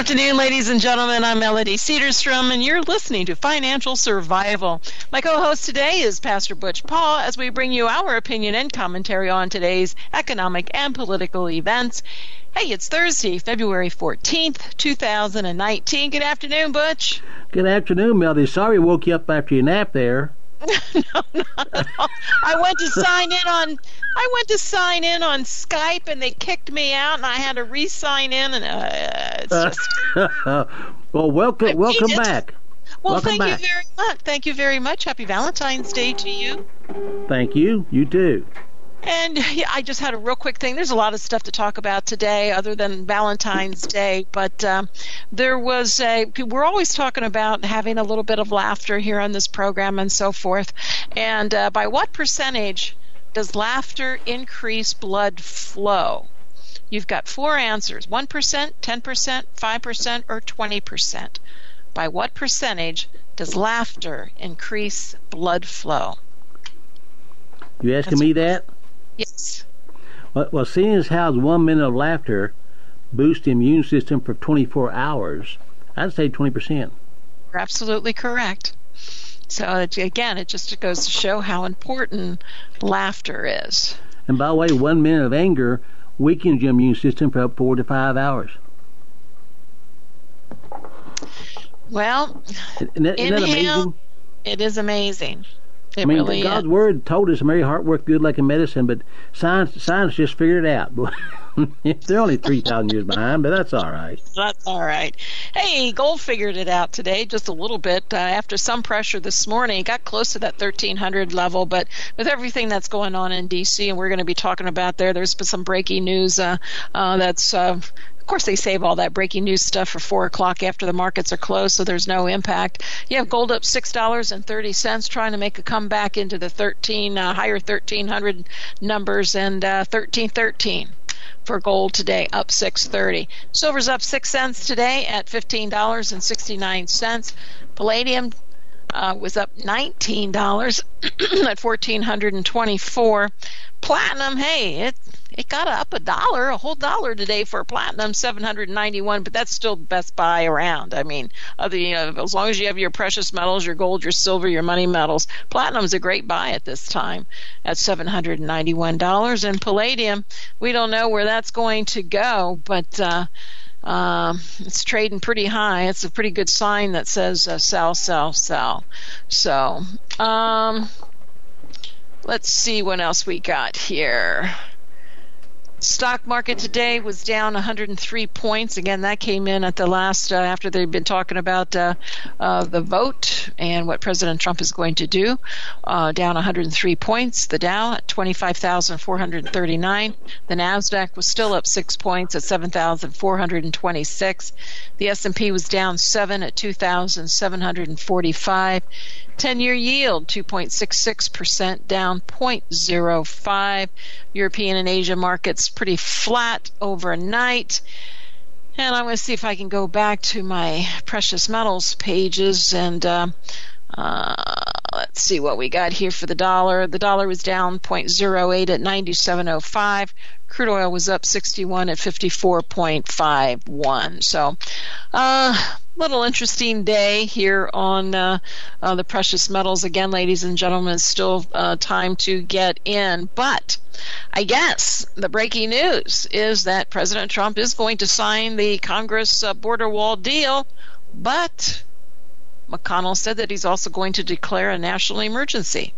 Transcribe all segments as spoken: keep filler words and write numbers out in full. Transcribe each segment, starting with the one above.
afternoon, ladies and gentlemen. I'm Melody Cedarstrom, and you're listening to Financial Survival. My co-host today is Pastor Butch Paul, as we bring you our opinion and commentary on today's economic and political events. Hey, it's Thursday, February fourteenth, two thousand nineteen. Good afternoon, Butch. Good afternoon, Melody. Sorry I woke you up after your nap there. No, not at all. I went to sign in on I went to sign in on Skype, and they kicked me out, and I had to re-sign in, and uh, it's just. well, welcome, I welcome mean, back. Well, welcome thank back. you very much. Thank you very much. Happy Valentine's Day to you. Thank you. You too. And yeah, I just had a real quick thing. There's a lot of stuff to talk about today other than Valentine's Day, but um, there was a, we're always talking about having a little bit of laughter here on this program and so forth. And uh, by what percentage does laughter increase blood flow? You've got four answers: one percent, ten percent, five percent, or twenty percent. By what percentage does laughter increase blood flow? You asking That's me that? Yes. Well, well, seeing as how one minute of laughter boosts the immune system for twenty-four hours, I'd say twenty percent. You're absolutely correct. So, it, again, it just goes to show how important laughter is. And by the way, one minute of anger weakens your immune system for up four to five hours. Well, Isn't that, isn't that inhale, amazing? It is amazing. It I mean, really God's is. Word told us merry heart works good like a medicine, but science science just figured it out. They're only three thousand years behind, but that's all right. That's all right. Hey, gold figured it out today just a little bit uh, after some pressure this morning. It got close to that thirteen hundred level, but with everything that's going on in D C, and we're going to be talking about there, there's been some breaking news uh, uh, that's... Uh, Of course, they save all that breaking news stuff for four o'clock after the markets are closed, so there's no impact. You have gold up six dollars and thirty cents, trying to make a comeback into the thirteen uh, higher thirteen hundred numbers, and uh, thirteen thirteen for gold today, up six thirty. Silver's up six cents today at fifteen dollars and sixty-nine cents. Palladium uh, was up nineteen dollars at fourteen twenty-four. Platinum, hey, it it got up a dollar, a whole dollar today for platinum, seven hundred ninety-one, but that's still the best buy around. I mean, other, you know, as long as you have your precious metals, your gold, your silver, your money metals, platinum's a great buy at this time at seven hundred ninety-one dollars. And palladium, we don't know where that's going to go, but uh, um, it's trading pretty high. It's a pretty good sign that says uh, sell, sell, sell. So, um, let's see what else we got here. Stock market today was down one hundred three points. Again, that came in at the last, uh, after they've been talking about uh, uh, the vote and what President Trump is going to do. Uh, down one hundred three points. The Dow at twenty-five thousand four hundred thirty-nine. The NASDAQ was still up six points at seven thousand four hundred twenty-six. The S and P was down seven at two thousand seven hundred forty-five. ten-year yield, two point six six percent, down zero point zero five. European and Asia markets pretty flat overnight. And I'm going to see if I can go back to my precious metals pages and uh, uh, let's see what we got here for the dollar. The dollar was down zero point zero eight at ninety-seven oh five. Crude oil was up sixty-one at fifty-four point five one. So, uh, little interesting day here on uh, uh, the precious metals. Again, ladies and gentlemen, it's still uh, time to get in. But I guess the breaking news is that President Trump is going to sign the Congress uh, border wall deal, but McConnell said that he's also going to declare a national emergency.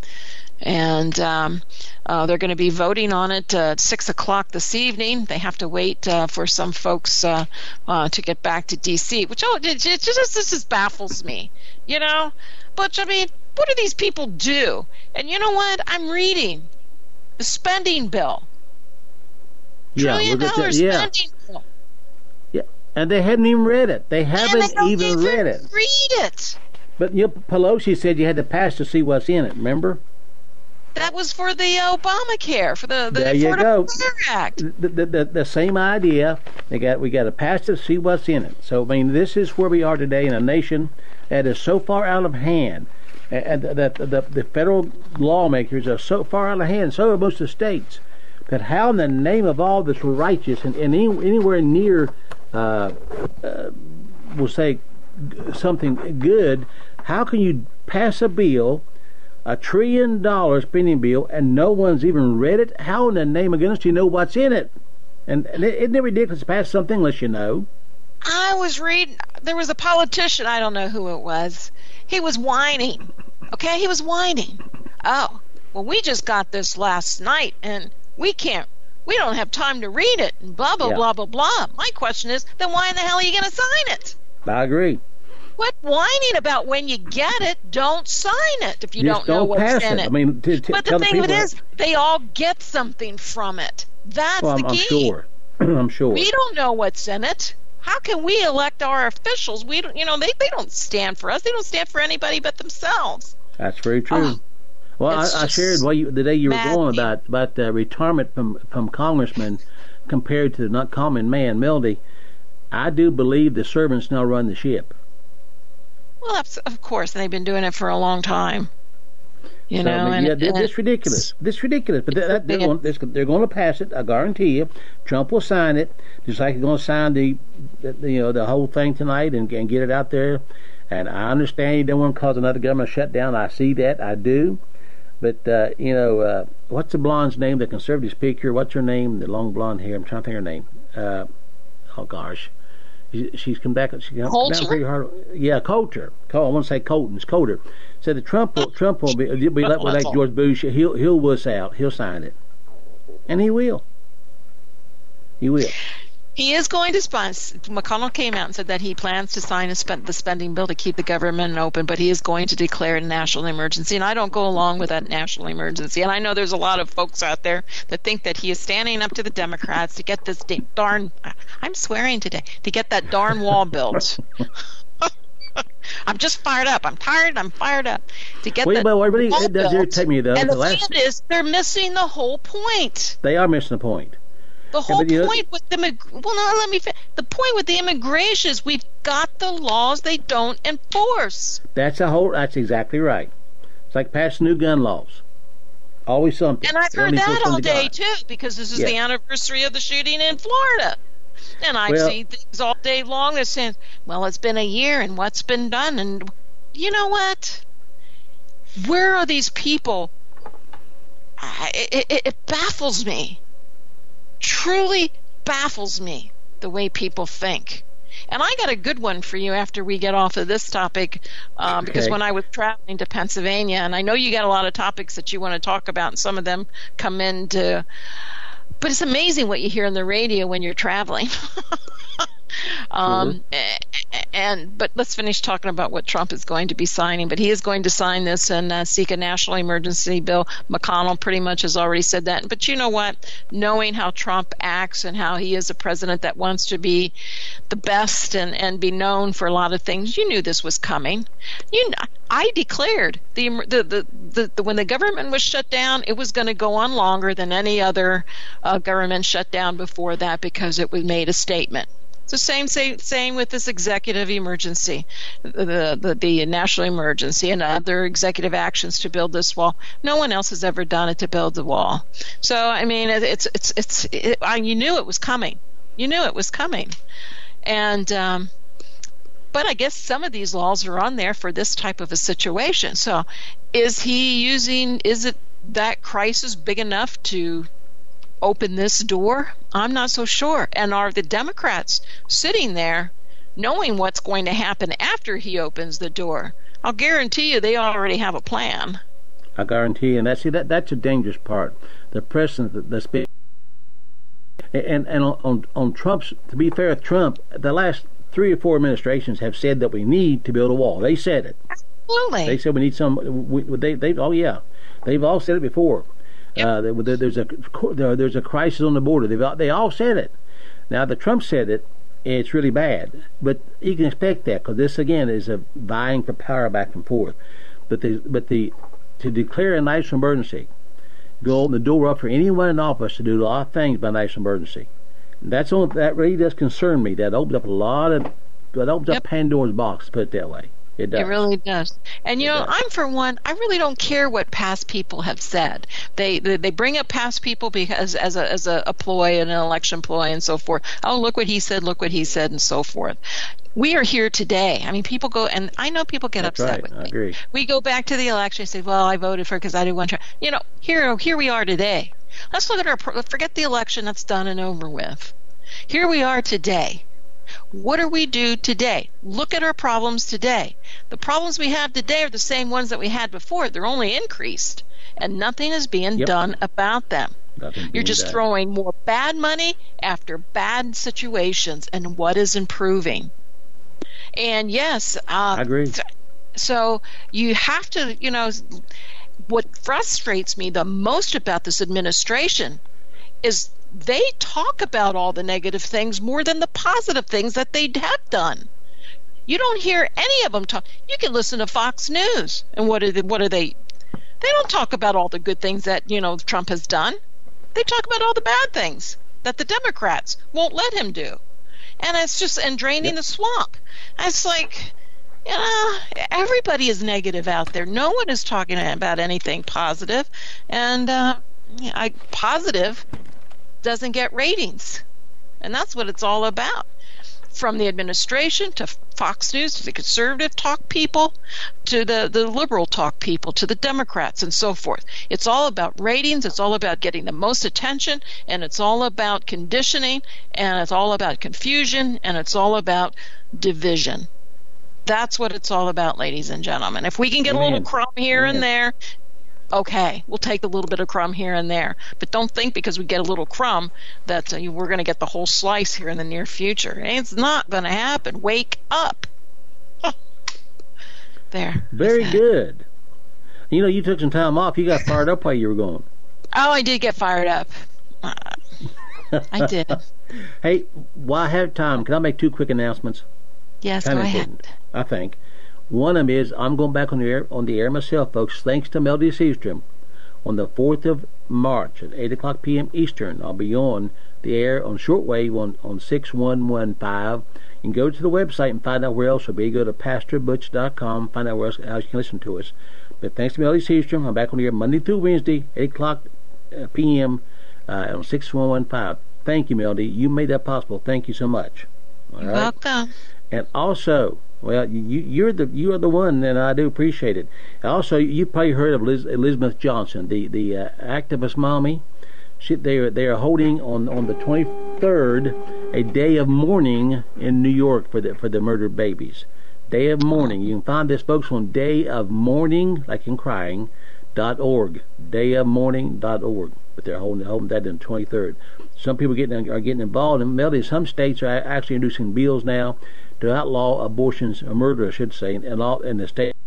And um, uh, they're going to be voting on it uh, at six o'clock this evening. They have to wait uh, for some folks uh, uh, to get back to D C, which oh, it, it just this just baffles me, you know. But I mean, what do these people do? And you know what? I'm reading the spending bill, Yeah, trillion look at dollar that, yeah. spending bill, Yeah, and they hadn't even read it. They and haven't they don't even read it. Read it. But you know, Pelosi said you had to pass to see what's in it. Remember? That was for the Obamacare, for the, the There you Affordable go. Care Act. The, the, the, the same idea. They got we got to pass to see what's in it. So I mean, this is where we are today in a nation that is so far out of hand, and that the, the, the federal lawmakers are so far out of hand. So are most of the states. That how in the name of all that's righteous and, and any, anywhere near uh, uh, we'll say something good, how can you pass a bill, a trillion dollar spending bill, and no one's even read it? How in the name of goodness do you know what's in it? And, and isn't it ridiculous to pass something unless you know? I was reading, there was a politician, I don't know who it was. He was whining. Okay, he was whining. Oh, well, we just got this last night, and we can't, we don't have time to read it, and blah, blah, yeah. blah, blah, blah. My question is, then why in the hell are you going to sign it? I agree. Quit whining about when you get it. Don't sign it if you just don't know don't what's pass in it. it. I mean, to, to but the thing of it that, is, they all get something from it. That's well, I'm, the I'm key. sure. I'm sure. We don't know what's in it. How can we elect our officials? We don't, you know, they, they don't stand for us. They don't stand for anybody but themselves. That's very true. Oh, well, I, I shared what you, the day you were going about about the retirement from from congressmen compared to the not common man, Melody. I do believe the servants now run the ship. Well, that's, of course, and they've been doing it for a long time. You so, know, I mean, and, yeah, and this ridiculous. This ridiculous. But that, that, they're, going, they're going to pass it. I guarantee you. Trump will sign it, just like he's going to sign the, the you know, the whole thing tonight and, and get it out there. And I understand you don't want to cause another government shutdown. I see that. I do. But uh, you know, uh, what's the blonde's name? The conservative speaker. What's her name? The long blonde hair. I'm trying to think of her name. Uh, oh gosh. She's come back. She come down pretty hard. Yeah, Coulter. Col- I want to say Colton. It's Coulter. Said that Trump will Trump will be, be like, like George Bush. He'll he'll wuss out. He'll sign it, and he will. He will. He is going to sponsor. McConnell came out and said that he plans to sign a spend, the spending bill to keep the government open, but he is going to declare a national emergency. And I don't go along with that national emergency. And I know there's a lot of folks out there that think that he is standing up to the Democrats to get this darn, I'm swearing today, to get that darn wall built. I'm just fired up. I'm tired. I'm fired up to get Wait, the but really, wall it does built. irritate me though. And the, the last... thing is, they're missing the whole point. They are missing the point. The whole yeah, point know, with the well, no, let me. The point with the immigration is we've got the laws they don't enforce. That's a whole. That's exactly right. It's like passing new gun laws. Always something. And I've heard that all day too, because this is yeah. the anniversary of the shooting in Florida. And I've well, seen things all day long that saying, "Well, it's been a year, and what's been done?" And you know what? Where are these people? I, it, it, it baffles me. Truly baffles me the way people think. And I got a good one for you after we get off of this topic, um, okay. because when I was traveling to Pennsylvania, and I know you got a lot of topics that you want to talk about, and some of them come into, but it's amazing what you hear on the radio when you're traveling. um, mm-hmm. And but let's finish talking about what Trump is going to be signing. But he is going to sign this and uh, seek a national emergency bill. McConnell pretty much has already said that. But you know what? Knowing how Trump acts and how he is a president that wants to be the best and, and be known for a lot of things, you knew this was coming. You, I declared the the, the, the, the when the government was shut down, it was going to go on longer than any other uh, government shutdown before that because it was made a statement. So same same same with this executive emergency, the, the the national emergency, and other executive actions to build this wall. No one else has ever done it to build the wall. So I mean, it, it's it's it's it, I, you knew it was coming. You knew it was coming, and um, but I guess some of these laws are on there for this type of a situation. So is he using? Is it that crisis big enough to open this door? I'm not so sure. And are the Democrats sitting there knowing what's going to happen after he opens the door? I'll guarantee you they already have a plan. I guarantee you. And that's, see, that, that's a dangerous part. The president, the speaker. And, and on, on, on Trump's, to be fair with Trump, the last three or four administrations have said that we need to build a wall. They said it. Absolutely. They said we need some, we, they, they, oh yeah. They've all said it before. Yep. Uh, there's a there's a crisis on the border. They've all, they all said it. Now the Trump said it. It's really bad, but you can expect that because this again is a vying for power back and forth. But the but the to declare a national emergency, go open the door up for anyone in office to do a lot of things by national emergency. That's on that really does concern me. That opens up a lot of that opens yep. up Pandora's box. To put it that way. It does. It really does. And, you It know, does. I'm for one, I really don't care what past people have said. They they, they bring up past people because as a as a, a ploy, an election ploy and so forth. Oh, look what he said, look what he said, and so forth. We are here today. I mean, people go, and I know people get That's upset right. with I me. agree. We go back to the election and say, well, I voted for it because I didn't want to. You know, here, here we are today. Let's look at our, forget the election that's done and over with. Here we are today. What do we do today? Look at our problems today. The problems we have today are the same ones that we had before. They're only increased, and nothing is being Yep. done about them. Nothing You're being just done. throwing more bad money after bad situations, and what is improving? And yes, uh, I agree. so you have to, you know, what frustrates me the most about this administration is they talk about all the negative things more than the positive things that they have done. You don't hear any of them talk. You can listen to Fox News, and what are they, what are they? They don't talk about all the good things that, you know, Trump has done. They talk about all the bad things that the Democrats won't let him do. And it's just, and draining Yep. the swamp. It's like, you know, everybody is negative out there. No one is talking about anything positive. And uh, I, positive doesn't get ratings. And that's what it's all about. From the administration to Fox News to the conservative talk people to the, the liberal talk people to the Democrats and so forth. It's all about ratings. It's all about getting the most attention, and it's all about conditioning, and it's all about confusion, and it's all about division. That's what it's all about, ladies and gentlemen. If we can get Amen. a little crumb here Amen. and there, okay, we'll take a little bit of crumb here and there. But don't think because we get a little crumb that uh, we're going to get the whole slice here in the near future. It's not going to happen. Wake up. Huh. There. Very That's that. good. You know, you took some time off. You got fired up while you were gone. Oh, I did get fired up. Uh, I did. Hey, while I have time, can I make two quick announcements? Yes, Kind go of ahead. important, I think. One of them is I'm going back on the air on the air myself, folks. Thanks to Melody Seastrom, on the fourth of March at eight o'clock p.m. Eastern, I'll be on the air on shortwave on on six one one five. You can go to the website and find out where else we'll be. Go to pastor butch dot com. Find out where else how you can listen to us. But thanks to Melody Seastrom, I'm back on the air Monday through Wednesday, eight o'clock p.m. Uh, on six one one five. Thank you, Melody. You made that possible. Thank you so much. All You're right. welcome. And also, well, you, you're the you are the one, and I do appreciate it. Also, you probably heard of Liz, Elizabeth Johnson, the the uh, activist mommy. She, they are they are holding on, on the twenty-third a day of mourning in New York for the for the murdered babies. Day of mourning. You can find this, folks, on day of mourning, like in crying, dot org. day of mourning dot org. But they're holding holding that on the twenty-third. Some people getting are getting involved, and Melody, some states are actually introducing bills now to outlaw abortions, or murder, I should say, in all in the state.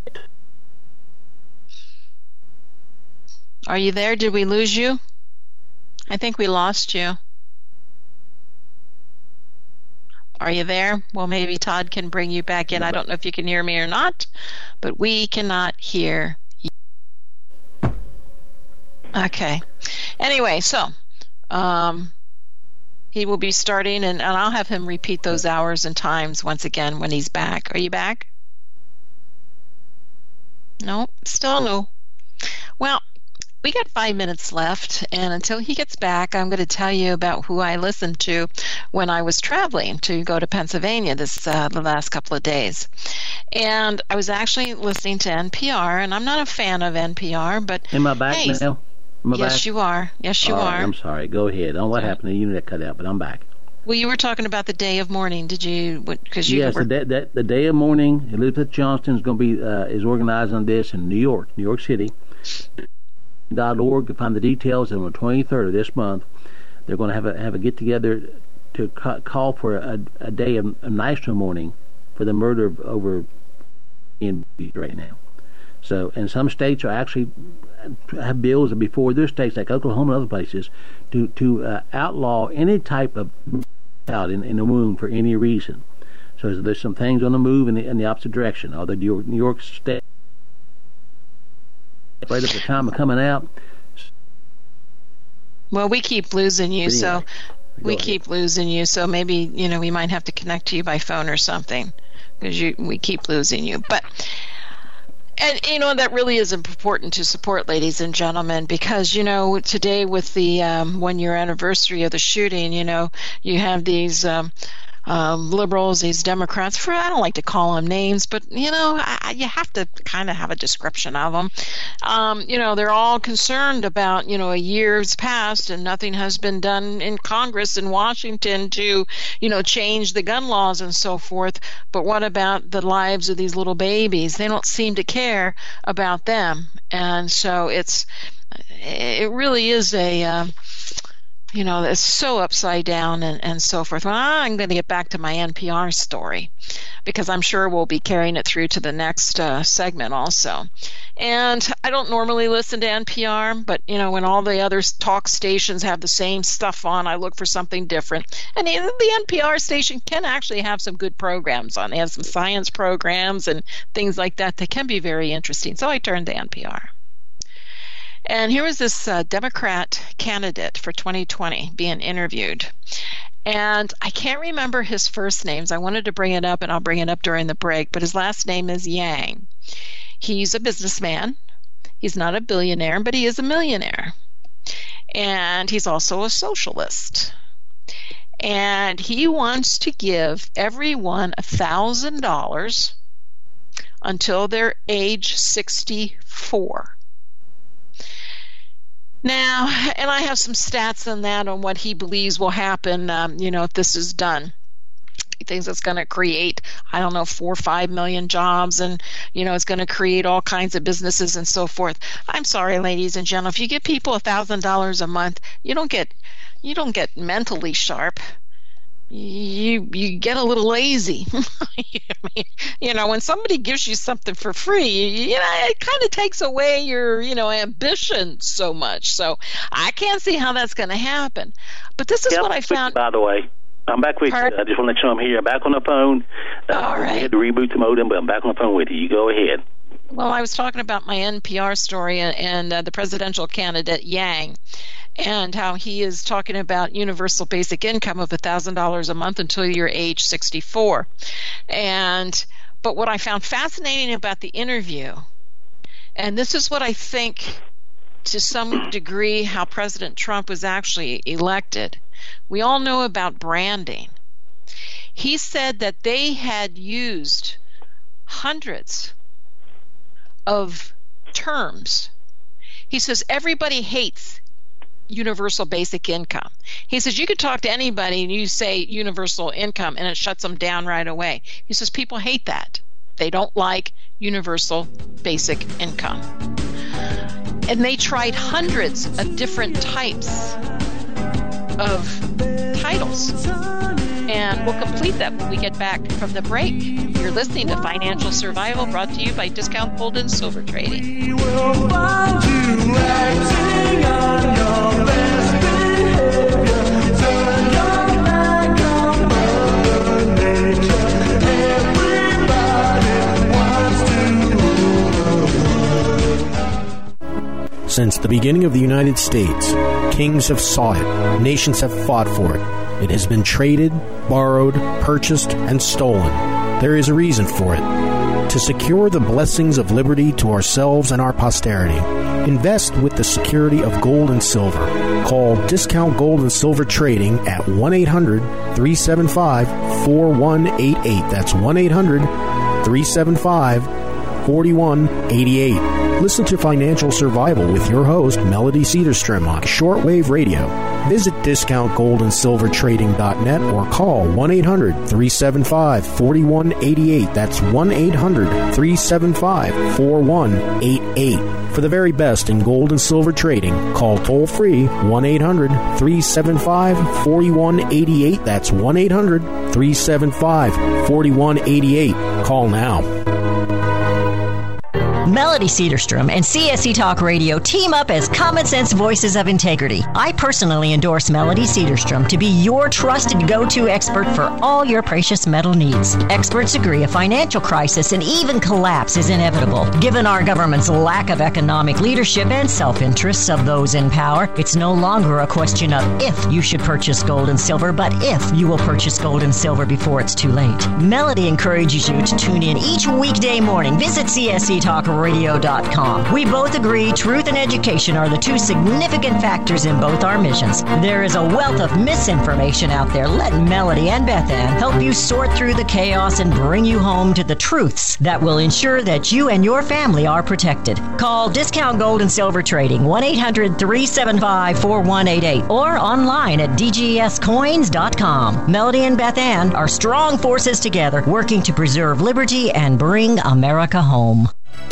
Are you there? Did we lose you? I think we lost you. Are you there? Well, maybe Todd can bring you back in. I don't know if you can hear me or not, but we cannot hear you. Okay. Anyway, so um, he will be starting, and, and I'll have him repeat those hours and times once again when he's back. Are you back? No, still no. Well, we got five minutes left, and until he gets back, I'm going to tell you about who I listened to when I was traveling to go to Pennsylvania this uh, the last couple of days. And I was actually listening to N P R, and I'm not a fan of N P R, but Am I back hey, now? Am I yes, back? you are. Yes, you All are. right, I'm sorry. Go ahead. I don't know what happened. The unit cut out, but I'm back. Well, you were talking about the day of mourning. Did you? Because you yes, were. the day, that, the day of mourning. Elizabeth Johnston is going to be uh, is organizing this in New York, New York City. Dot org to find the details. And on the twenty-third of this month, they're going to have a have a get together to ca- call for a, a day of a national mourning for the murder of over in right now. So, and some states are actually have bills before their states, like Oklahoma and other places, to to uh, outlaw any type of out in, in the womb for any reason. So there's some things on the move in the, in the opposite direction. Although New York, New York State, right at the time of coming out. Well, we keep losing you, But so anyway, we ahead. Keep losing you, so maybe, you know, we might have to connect to you by phone or something, because you we keep losing you. But, and, you know, that really is important to support, ladies and gentlemen, because, you know, today with the um, one-year anniversary of the shooting, you know, you have these um, um, liberals, these Democrats, for I don't like to call them names, but, you know, I, you have to kind of have a description of them. Um, you know, they're all concerned about, you know, a year's passed and nothing has been done in Congress in Washington to, you know, change the gun laws and so forth. But what about the lives of these little babies? They don't seem to care about them. And so it's, it really is a, uh, you know, it's so upside down and, and so forth. Well, I'm going to get back to my N P R story, because I'm sure we'll be carrying it through to the next uh, segment also. And I don't normally listen to N P R, but, you know, when all the other talk stations have the same stuff on, I look for something different. And the N P R station can actually have some good programs on. They have some science programs and things like that that can be very interesting. So I turned to N P R. And here was this uh, Democrat candidate for twenty twenty being interviewed. And I can't remember his first names. I wanted to bring it up, and I'll bring it up during the break, but his last name is Yang. He's a businessman. He's not a billionaire, but he is a millionaire. And he's also a socialist. And he wants to give everyone one thousand dollars until they're age sixty-four. Now, and I have some stats on that, on what he believes will happen, um, you know, if this is done. He thinks it's going to create, I don't know, four or five million jobs, and, you know, it's going to create all kinds of businesses and so forth. I'm sorry, ladies and gentlemen, if you give people one thousand dollars a month, you don't get, you don't get mentally sharp. You you get a little lazy. You know, when somebody gives you something for free, you know, it kind of takes away your, you know, ambition so much. So I can't see how that's going to happen. But this is yeah, what I found. By the way, I'm back with Pardon? you. I just want to let you know I'm here. I'm back on the phone. Uh, All right. I had to reboot the modem, but I'm back on the phone with you. You go ahead. Well, I was talking about my N P R story and, and uh, the presidential candidate Yang, and how he is talking about universal basic income of one thousand dollars a month until you're age sixty-four. And but what I found fascinating about the interview, and this is what I think to some degree how President Trump was actually elected. We all know about branding. He said that they had used hundreds of terms. He says everybody hates universal basic income. He says you could talk to anybody and you say universal income and it shuts them down right away. He says people hate that. They don't like universal basic income. And they tried hundreds of different types of titles. And we'll complete that when we get back from the break. You're listening to Financial Survival, brought to you by Discount Gold and Silver Trading. We will find you acting on your best behavior. Turn your back on Mother Nature. Everybody wants to. Since the beginning of the United States, kings have sought it, nations have fought for it. It has been traded, borrowed, purchased, and stolen. There is a reason for it. To secure the blessings of liberty to ourselves and our posterity, invest with the security of gold and silver. Call Discount Gold and Silver Trading at one eight hundred, three seven five, four one eight eight. That's one eight hundred, three seven five, four one eight eight. Listen to Financial Survival with your host, Melody Cedarstrom, on shortwave radio. Visit discount gold and silver trading dot net or call one eight hundred, three seven five, four one eight eight. That's one eight hundred, three seven five, four one eight eight. For the very best in gold and silver trading, call toll-free one eight hundred, three seven five, four one eight eight. That's one eight hundred, three seven five, four one eight eight. Call now. Melody Cedarstrom and C S C Talk Radio team up as common sense voices of integrity. I personally endorse Melody Cedarstrom to be your trusted go-to expert for all your precious metal needs. Experts agree a financial crisis and even collapse is inevitable. Given our government's lack of economic leadership and self-interests of those in power, it's no longer a question of if you should purchase gold and silver, but if you will purchase gold and silver before it's too late. Melody encourages you to tune in each weekday morning. Visit C S C Talk Radio dot com. We both agree truth and education are the two significant factors in both our missions. There is a wealth of misinformation out there. Let Melody and Beth Ann help you sort through the chaos and bring you home to the truths that will ensure that you and your family are protected. Call Discount Gold and Silver Trading, one eight hundred three seven five four one eight eight, or online at D G S coins dot com. Melody and Beth Ann are strong forces together, working to preserve liberty and bring America home.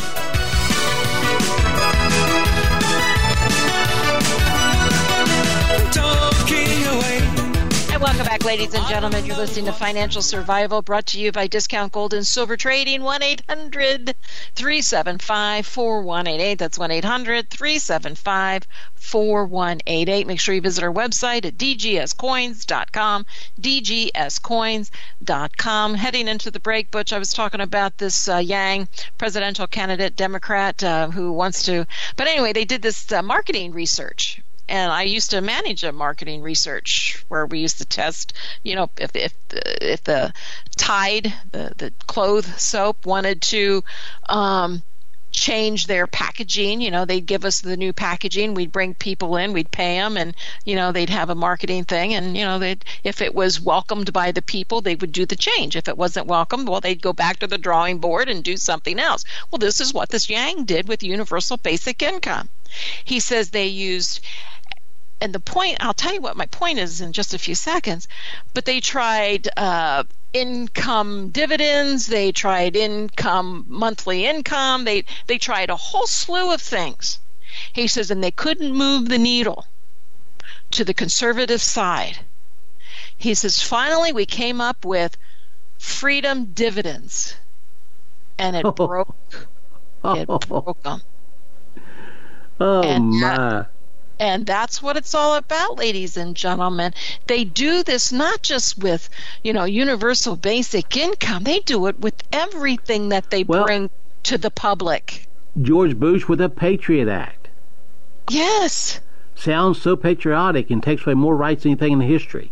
Welcome back, ladies and gentlemen. You're listening to Financial Survival, brought to you by Discount Gold and Silver Trading, one eight hundred three seven five four one eight eight. That's one eight hundred three seven five four one eight eight. Make sure you visit our website at D G S coins dot com, D G S coins dot com. Heading into the break, Butch, I was talking about this uh, Yang, presidential candidate, Democrat, uh, who wants to... But anyway, they did this uh, marketing research. And I used to manage a marketing research where we used to test, you know, if if the, if the Tide, the the clothes soap, wanted to um, change their packaging, you know, they'd give us the new packaging. We'd bring people in, we'd pay them, and you know, they'd have a marketing thing. And you know, they'd, if it was welcomed by the people, they would do the change. If it wasn't welcomed, well, they'd go back to the drawing board and do something else. Well, this is what this Yang did with universal basic income. He says they used. And the point, I'll tell you what my point is in just a few seconds, but they tried uh, income dividends, they tried income, monthly income, they, they tried a whole slew of things. He says, and they couldn't move the needle to the conservative side. He says, finally we came up with freedom dividends, and it broke, it broke them. Oh, and my. That, And that's what it's all about, ladies and gentlemen. They do this not just with, you know, universal basic income. They do it with everything that they well, bring to the public. George Bush with the Patriot Act. Yes. Sounds so patriotic and takes away more rights than anything in history.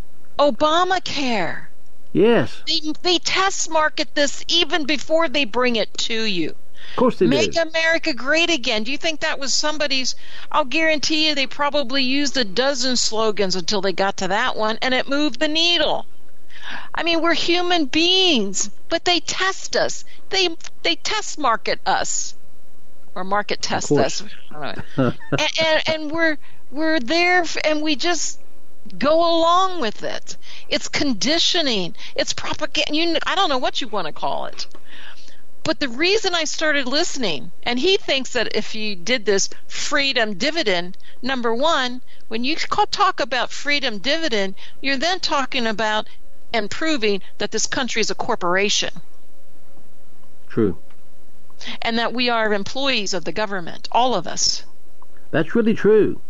Obamacare. Yes. They, they test market this even before they bring it to you. Of course they Make do. America great again. Do you think that was somebody's? I'll guarantee you they probably used a dozen slogans until they got to that one, and it moved the needle. I mean, we're human beings, but they test us. They they test market us, or market test us. I don't know. and, and, and we're we're there, and we just go along with it. It's conditioning. It's propaganda. You, I don't know what you want to call it. But the reason I started listening, and he thinks that if you did this freedom dividend, number one, when you talk about freedom dividend, you're then talking about and proving that this country is a corporation. True. And that we are employees of the government, all of us. That's really true.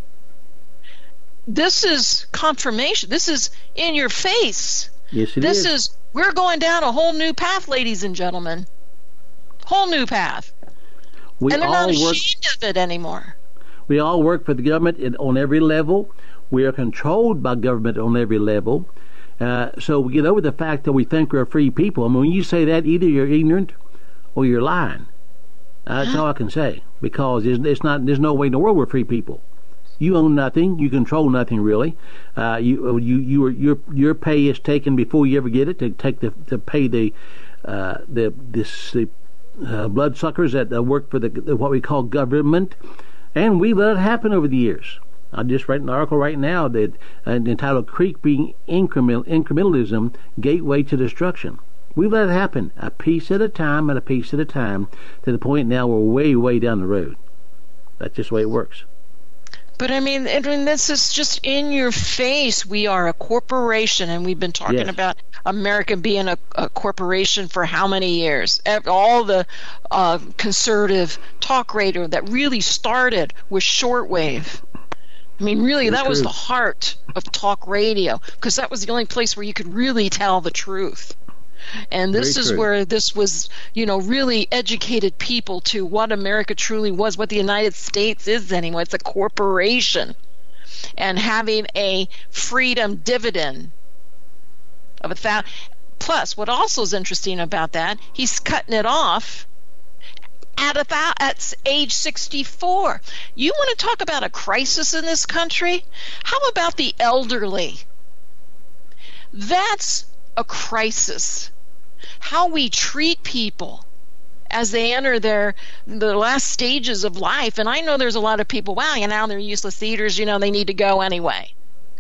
This is confirmation. This is in your face. Yes, it this is. This is, we're going down a whole new path, ladies and gentlemen. Whole new path. We and they're all not work, ashamed of it anymore. We all work for the government on every level. We are controlled by government on every level. Uh, so we get over the fact that we think we're free people. I mean, when you say that, either you're ignorant or you're lying. Uh, that's all I can say. Because it's, it's not. There's no way in the world we're free people. You own nothing. You control nothing, really. Uh, you, you, you, your, your pay is taken before you ever get it to take the to pay the, uh, the this the. Uh, bloodsuckers that uh, work for the, the what we call government, and we let it happen over the years. I just read an article right now that uh, entitled "Creeping Incremental, Incrementalism: Gateway to Destruction." We let it happen a piece at a time, and a piece at a time, to the point now we're way, way down the road. That's just the way it works. But I mean, I mean, this is just in your face. We are a corporation, and we've been talking yes. about America being a, a corporation for how many years? All the uh, conservative talk radio that really started with shortwave. I mean, really, Very that true. was the heart of talk radio, because that was the only place where you could really tell the truth. And this Very is true. where this was, you know, really educated people to what America truly was, what the United States is anyway. It's a corporation. And having a freedom dividend of a thousand. Plus, what also is interesting about that, he's cutting it off at a th- at age sixty-four. You want to talk about a crisis in this country? How about the elderly? That's a crisis. How we treat people as they enter their the last stages of life. And I know there's a lot of people, wow, you know, they're useless eaters, you know, they need to go anyway.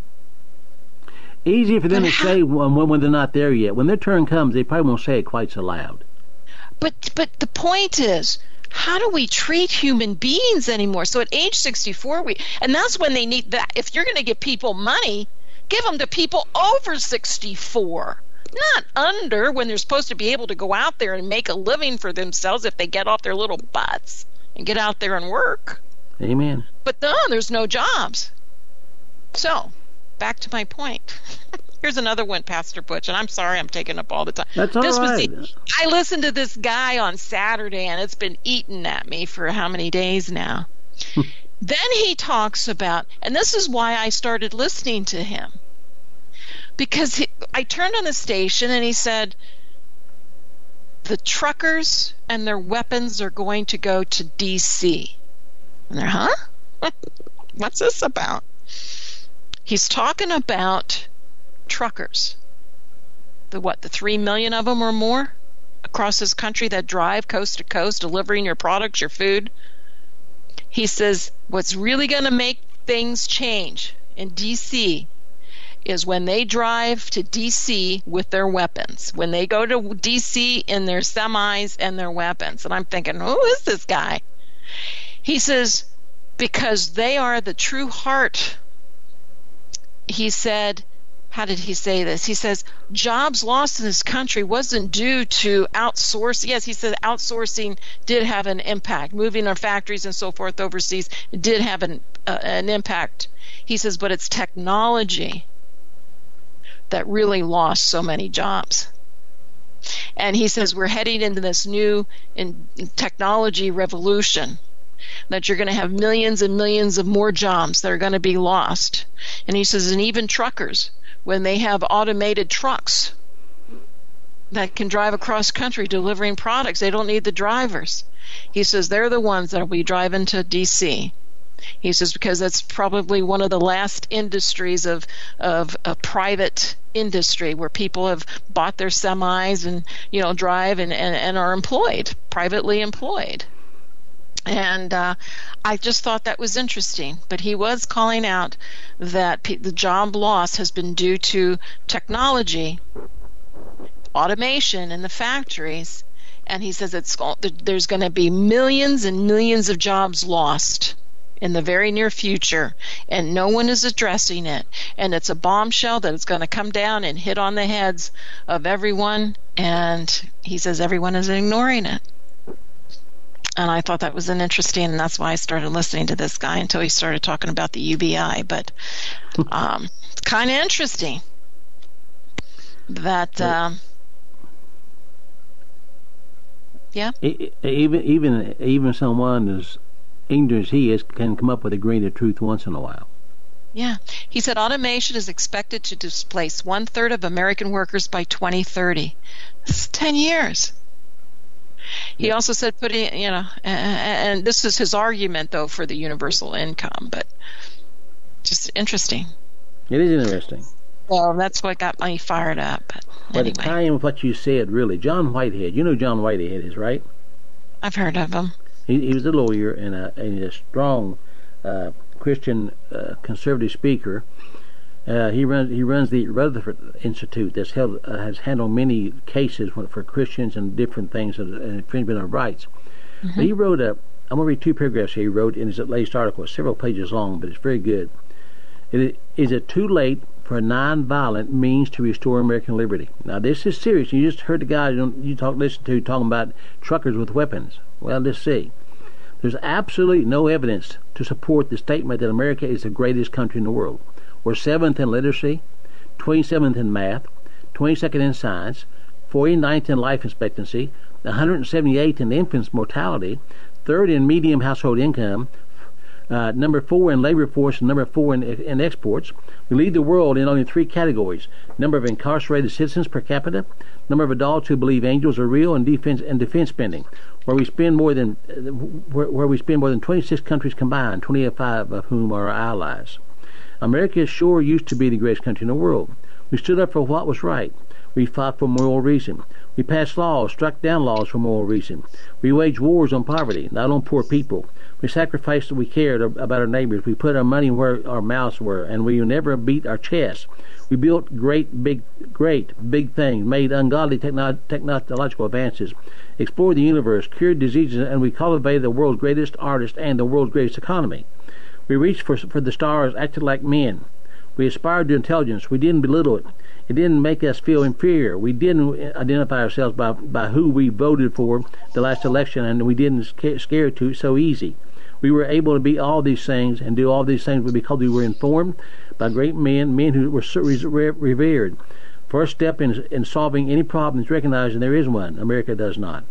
Easy for them but to how, say when, when they're not there yet. When their turn comes, they probably won't say it quite so loud. But but the point is, how do we treat human beings anymore? So at age sixty-four, we and that's when they need that. If you're going to give people money, give them to people over sixty-four. Not under, when they're supposed to be able to go out there and make a living for themselves if they get off their little butts and get out there and work. Amen. But no, there's no jobs. So, back to my point. Here's another one, Pastor Butch, and I'm sorry I'm taking up all the time. That's all this right. Was the, I listened to this guy on Saturday, and it's been eating at me for how many days now. Then he talks about, and this is why I started listening to him. Because he, I turned on the station and he said, the truckers and their weapons are going to go to D C And they're, huh? What's this about? He's talking about truckers. The what, the three million of them or more across this country that drive coast to coast, delivering your products, your food. He says, what's really going to make things change in D C is when they drive to D C with their weapons. When they go to D C in their semis and their weapons. And I'm thinking, who is this guy? He says, because they are the true heart. He said, how did he say this? He says, jobs lost in this country wasn't due to outsource. Yes, he said outsourcing did have an impact. Moving our factories and so forth overseas did have an, uh, an impact. He says, but it's technology that really lost so many jobs. And he says we're heading into this new in, in technology revolution, that you're going to have millions and millions of more jobs that are going to be lost. And he says, and even truckers, when they have automated trucks that can drive across country delivering products, they don't need the drivers. He says they're the ones that will be driving to D C He says because that's probably one of the last industries of of a private industry where people have bought their semis and, you know, drive and, and, and are employed, privately employed. And uh, I just thought that was interesting. But he was calling out that pe- the job loss has been due to technology, automation in the factories. And he says it's there's going to be millions and millions of jobs lost in the very near future, and no one is addressing it. And it's a bombshell that it's going to come down and hit on the heads of everyone. And he says everyone is ignoring it. And I thought that was an interesting, and that's why I started listening to this guy until he started talking about the U B I. But um, it's kind of interesting that, um, yeah. Even even even someone as ignorant as he is can come up with a grain of truth once in a while. Yeah. He said automation is expected to displace one third of American workers by twenty thirty. That's ten years. He yeah. also said putting, you know, and, and this is his argument, though, for the universal income, but just interesting. It is interesting. Well, that's what got me fired up. But well, anyway. to tie in with what you said, really, John Whitehead, you know who John Whitehead is, right? I've heard of him. He, he was a lawyer and a, and a strong uh, Christian uh, conservative speaker. Uh, he runs he runs the Rutherford Institute that's held uh, has handled many cases for Christians and different things and infringement of rights. Mm-hmm. But he wrote a I'm going to read two paragraphs he wrote in his latest article. It's several pages long, but it's very good. It, is it too late for a non-violent means to restore American liberty? Now, this is serious. You just heard the guy you, you talk, listen to talking about truckers with weapons. Well, let's see. There's absolutely no evidence to support the statement that America is the greatest country in the world. We're seventh in literacy, twenty-seventh in math, twenty-second in science, forty-ninth in life expectancy, one hundred seventy-eighth in infant mortality, third in medium household income, uh, number four in labor force, and number four in, in exports. We lead the world in only three categories: number of incarcerated citizens per capita, number of adults who believe angels are real, and defense and defense spending, where we spend more than where, where we spend more than twenty-six countries combined, twenty-five of whom are our allies. America sure used to be the greatest country in the world. We stood up for what was right. We fought for moral reason. We passed laws, struck down laws for moral reason. We waged wars on poverty, not on poor people. We sacrificed that we cared about our neighbors. We put our money where our mouths were, and we never beat our chests. We built great, big, great, big things, made ungodly techno- technological advances, explored the universe, cured diseases, and we cultivated the world's greatest artists and the world's greatest economy. We reached for, for the stars, acted like men. We aspired to intelligence. We didn't belittle it. It didn't make us feel inferior. We didn't identify ourselves by, by who we voted for the last election, and we didn't scare, scare to so easy. We were able to be all these things and do all these things because we were informed by great men, men who were revered. First step in, in solving any problem is recognizing there is one. America does not.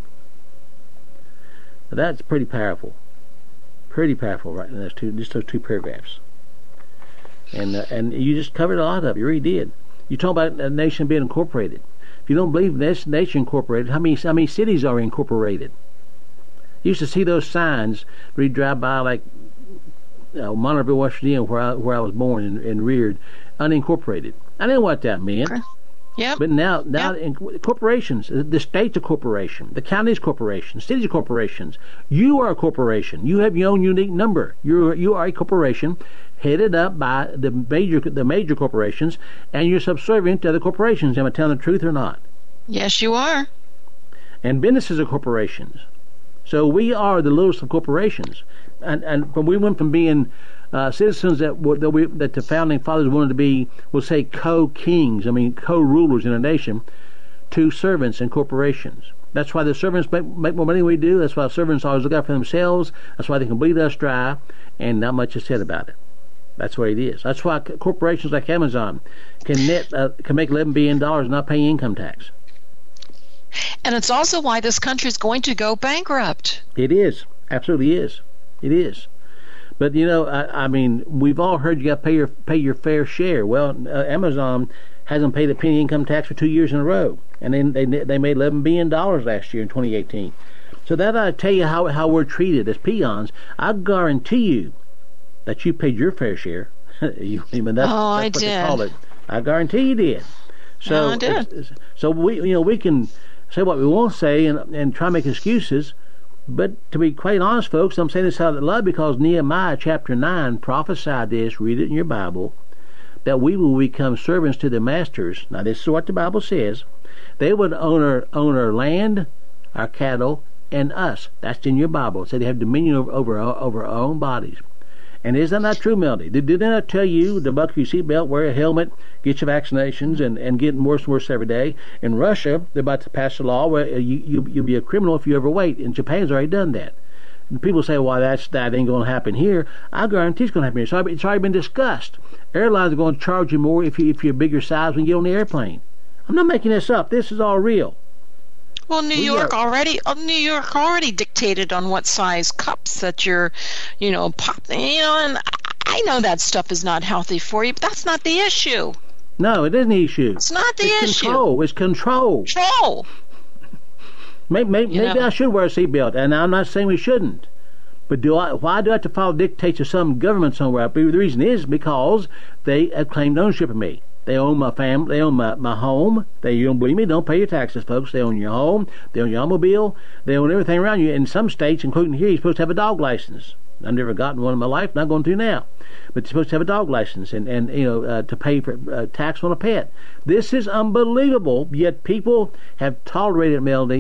Now that's pretty powerful. Pretty powerful, right? In those two, just those two paragraphs. And uh, and you just covered a lot of it. You really did. You talk about a nation being incorporated. If you don't believe this nation incorporated, how many how many cities are incorporated? You used to see those signs where you drive by, like you know, Monterville, West Virginia, where I where I was born and, and reared, unincorporated. I didn't know what that meant. Okay. Yeah. But now, now yep. in corporations, the state's a corporation, the county's corporation, cities are corporations. You are a corporation. You have your own unique number. You're you are a corporation headed up by the major the major corporations, and you're subservient to other corporations. Am I telling the truth or not? Yes, you are. And businesses are corporations. So we are the littlest of corporations. And and when we went from being uh, citizens that were, that, we, that the founding fathers wanted to be, we'll say co-kings, I mean co-rulers in a nation, to servants and corporations. That's why the servants make, make more money than we do. That's why servants always look out for themselves. That's why they can bleed us dry, and not much is said about it. That's what it is. That's why corporations like Amazon can net uh, can make eleven billion dollars and not pay income tax. And it's also why this country is going to go bankrupt. It is. Absolutely is. It is. But, you know, I, I mean, we've all heard you got to pay your, pay your fair share. Well, uh, Amazon hasn't paid a penny income tax for two years in a row. And then they they made eleven billion dollars last year in twenty eighteen. So that I tell you how, how we're treated as peons. I guarantee you that you paid your fair share. you, I mean, that's, oh, that's I what did. they call it. I guarantee you did. So, no, I did. It's, it's, so we, you know, we can say what we want to say and, and try to make excuses. But to be quite honest, folks, I'm saying this out of love because Nehemiah chapter nine prophesied this, read it in your Bible, that we will become servants to the masters. Now, this is what the Bible says. They would own our, own our land, our cattle, and us. That's in your Bible. It said they have dominion over, over, over our own bodies. And is that not true, Melody? Did, did they not tell you to buckle your seatbelt, wear a helmet, get your vaccinations, and, and getting worse and worse every day? In Russia, they're about to pass a law where you, you, you'll be a criminal if you overweight, and Japan's already done that. And people say, well, that's, that ain't going to happen here. I guarantee it's going to happen here. It's already, it's already been discussed. Airlines are going to charge you more if, you, if you're a bigger size when you get on the airplane. I'm not making this up. This is all real. Well, New we York are, already, uh, New York already dictated on what size cups that you're, you know, pop. You know, and I know that stuff is not healthy for you, but that's not the issue. No, it isn't the issue. It's not the it's issue. Control. It's control. Control. Maybe, maybe, maybe I should wear a seatbelt, and I'm not saying we shouldn't. But do I? Why do I have to follow dictates of some government somewhere? The reason is because they have claimed ownership of me. They own my family. They own my, my home. They, you don't believe me? Don't pay your taxes, folks. They own your home. They own your automobile. They own everything around you. In some states, including here, you're supposed to have a dog license. I've never gotten one in my life. Not going to now. But you're supposed to have a dog license and, and you know uh, to pay for uh, tax on a pet. This is unbelievable. Yet people have tolerated, Melody,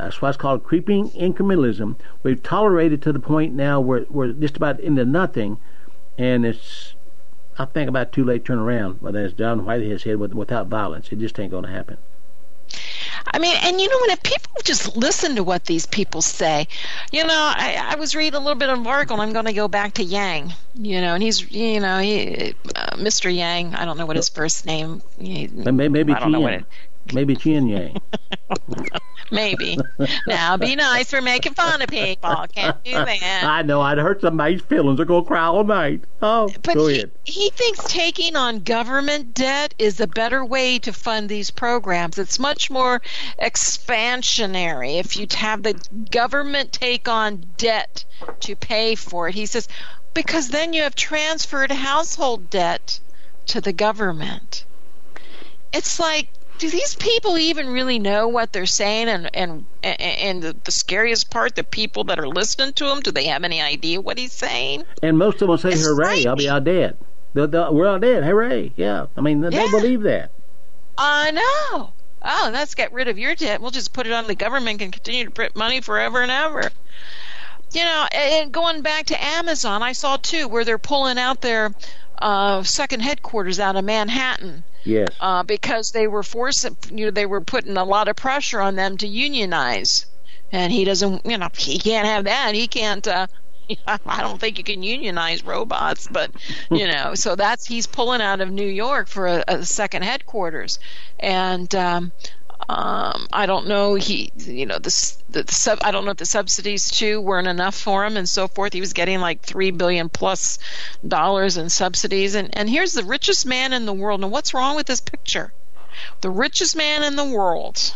That's what's called creeping incrementalism. We've tolerated to the point now where we're just about into nothing, and it's, I think, about too late to turn around. Whether it's John Whitehead said, without violence, it just ain't going to happen. I mean, and you know, when if people just listen to what these people say, you know, I, I was reading a little bit of an article, and I'm going to go back to Yang, you know, and he's, you know, he, uh, Mister Yang, I don't know what his first name, he, maybe, maybe I don't know what it, maybe Chin Yang. Maybe. Now, be nice. We're making fun of people. Can't do that. I know. I'd hurt somebody's feelings. They're going to cry all night. Oh, but go he, ahead. He thinks taking on government debt is a better way to fund these programs. It's much more expansionary if you have the government take on debt to pay for it. He says, because then you have transferred household debt to the government. It's like, do these people even really know what they're saying? And and and the, the scariest part, the people that are listening to him, do they have any idea what he's saying? And most of them will say, it's hooray, I'll be all dead. They'll, they'll, we're all dead, hooray. Yeah, I mean, they yeah. believe that. I know. Oh, let's get rid of your debt. We'll just put it on the government and continue to print money forever and ever. You know, and going back to Amazon, I saw, too, where they're pulling out their uh, second headquarters out of Manhattan. Yes. Uh, because they were forcing, you know, they were putting a lot of pressure on them to unionize, and he doesn't, you know, he can't have that. He can't. Uh, I don't think you can unionize robots, but you know, so that's he's pulling out of New York for a, a second headquarters, and um, um, I don't know. He, you know, the, the, the sub. I don't know if the subsidies too weren't enough for him and so forth. He was getting like three billion plus dollars in subsidies, and and here's the richest man in the world. Now, what's wrong with this picture? The richest man in the world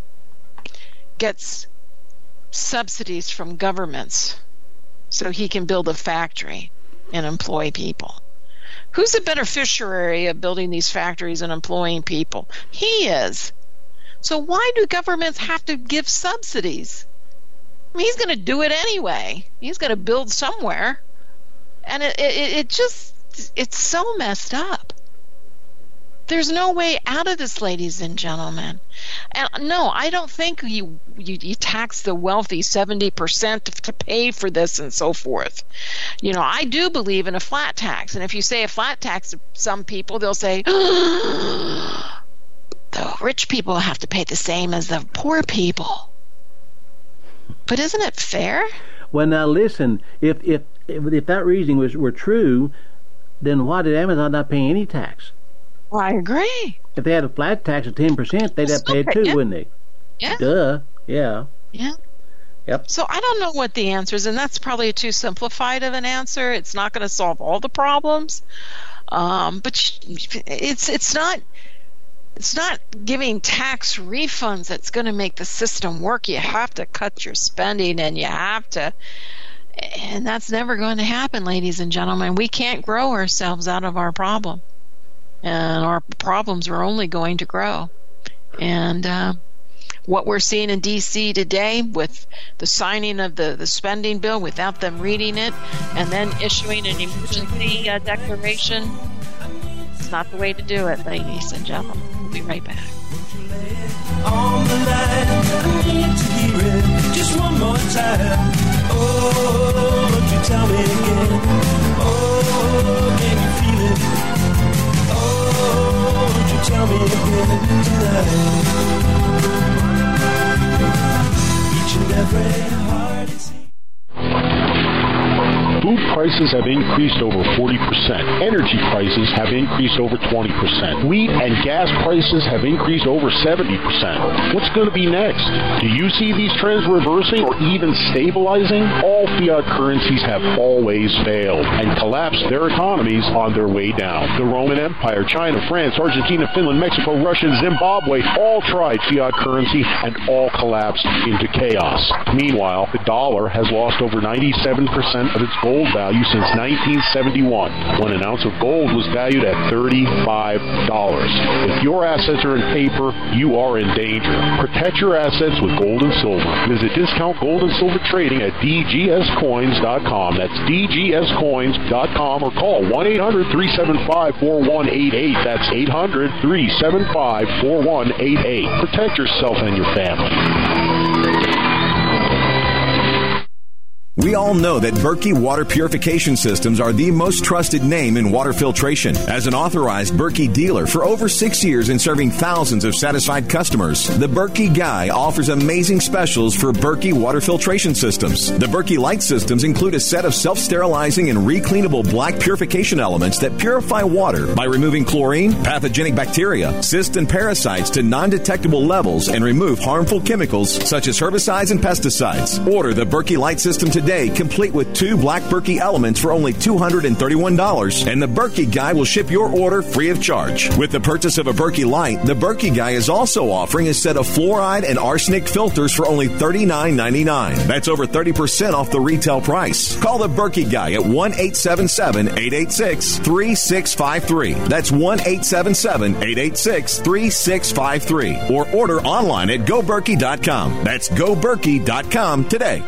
gets subsidies from governments so he can build a factory and employ people. Who's the beneficiary of building these factories and employing people? He is. So why do governments have to give subsidies? I mean, he's going to do it anyway. He's going to build somewhere. And it, it, it just, it's so messed up. There's no way out of this, ladies and gentlemen. And no, I don't think you you, you tax the wealthy seventy percent to pay for this and so forth. You know, I do believe in a flat tax. And if you say a flat tax to some people, they'll say, oh, the rich people have to pay the same as the poor people. But isn't it fair? Well, now listen, if if if, if that reasoning was were true, then why did Amazon not pay any tax? Well, I agree. If they had a flat tax of ten percent, they'd have to pay it too, yeah. wouldn't they? Yeah. Duh. Yeah. Yeah. Yep. So I don't know what the answer is, and that's probably too simplified of an answer. It's not going to solve all the problems, um, but it's it's not it's not giving tax refunds that's going to make the system work. You have to cut your spending, and you have to, and that's never going to happen, ladies and gentlemen. We can't grow ourselves out of our problem. And our problems are only going to grow. And uh, what we're seeing in D C today with the signing of the, the spending bill without them reading it and then issuing an emergency uh, declaration, it's not the way to do it, ladies and gentlemen. We'll be right back. On the line, I need to hear it just one more time. Oh, won't you tell me again? Oh, can you feel it? Oh, won't you tell me again tonight? Each and every heart is... Food prices have increased over forty percent. Energy prices have increased over twenty percent. Wheat and gas prices have increased over seventy percent. What's going to be next? Do you see these trends reversing or even stabilizing? All fiat currencies have always failed and collapsed their economies on their way down. The Roman Empire, China, France, Argentina, Finland, Mexico, Russia, Zimbabwe all tried fiat currency and all collapsed into chaos. Meanwhile, the dollar has lost over ninety-seven percent of its gold value since nineteen seventy-one, when an ounce of gold was valued at thirty-five dollars. If your assets are in paper, you are in danger. Protect your assets with gold and silver. Visit Discount Gold and Silver Trading at D G S coins dot com. That's D G S coins dot com, or call one eight hundred three seven five four one eight eight. That's eight hundred three seven five four one eight eight. Protect yourself and your family. We all know that Berkey Water Purification Systems are the most trusted name in water filtration. As an authorized Berkey dealer for over six years and serving thousands of satisfied customers, the Berkey Guy offers amazing specials for Berkey Water Filtration Systems. The Berkey Light Systems include a set of self-sterilizing and recleanable black purification elements that purify water by removing chlorine, pathogenic bacteria, cysts, and parasites to non-detectable levels and remove harmful chemicals such as herbicides and pesticides. Order the Berkey Light System today. Today, complete with two black Berkey elements for only two hundred thirty-one dollars, and the Berkey Guy will ship your order free of charge. With the purchase of a Berkey Light, the Berkey Guy is also offering a set of fluoride and arsenic filters for only thirty-nine ninety-nine. That's over thirty percent off the retail price. Call the Berkey Guy at one eight seven seven, eight eight six, three six five three. That's one eight seven seven, eight eight six, three six five three. Or order online at go berkey dot com. That's go berkey dot com today.